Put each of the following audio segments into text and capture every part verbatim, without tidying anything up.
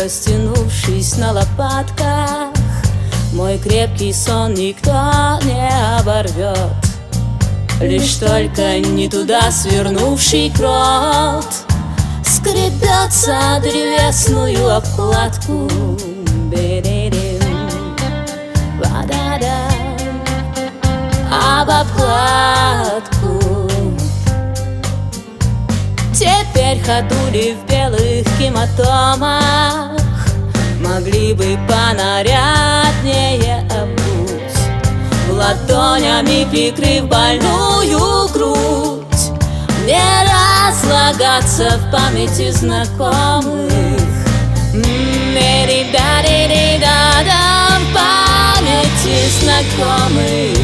растянувшись на лопатках. Мой крепкий сон никто не оборвет, лишь только не туда свернувший крот скребется древесную обкладку. Ба-да-да, об обкладку. Теперь ходули в белых гематомах могли бы понаряднее обуть, ладонями прикрыв больную грудь, не разлагаться в памяти знакомых. М-ри-да-ри-ри-да-да, в памяти знакомых.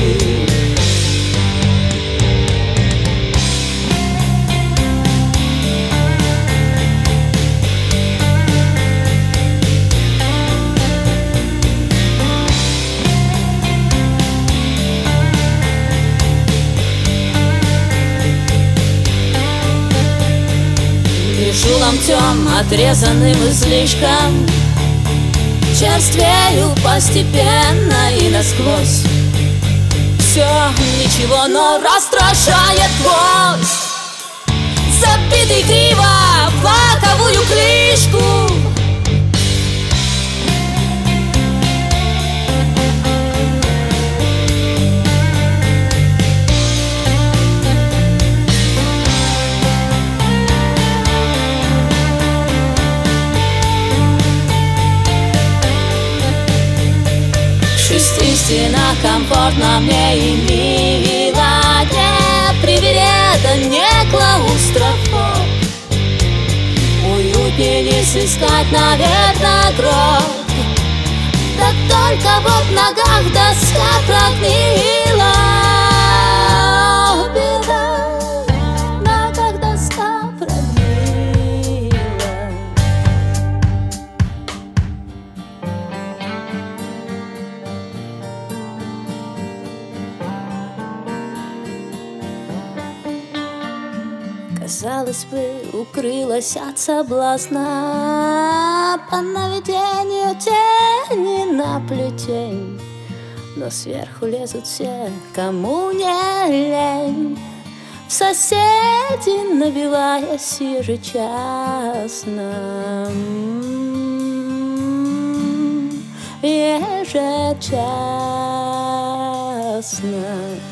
Лежу ломтем, отрезанным излишком, черствею постепенно и насквозь. Все ничего, но раздражает гвоздь, забитый криво в лаковую клишку. Истинно комфортно мне и мило, не привереда, не клаустрофоб. Уютнее не сыскать, наверное, гроб. Да только вот в ногах доска прогнила. Беда, на ногах доска прогнила. Казалось бы, укрылась от соблазна по наведению тени на плетень, но сверху лезут все, кому не лень, в соседи набиваясь ежечасно. Ежечасно.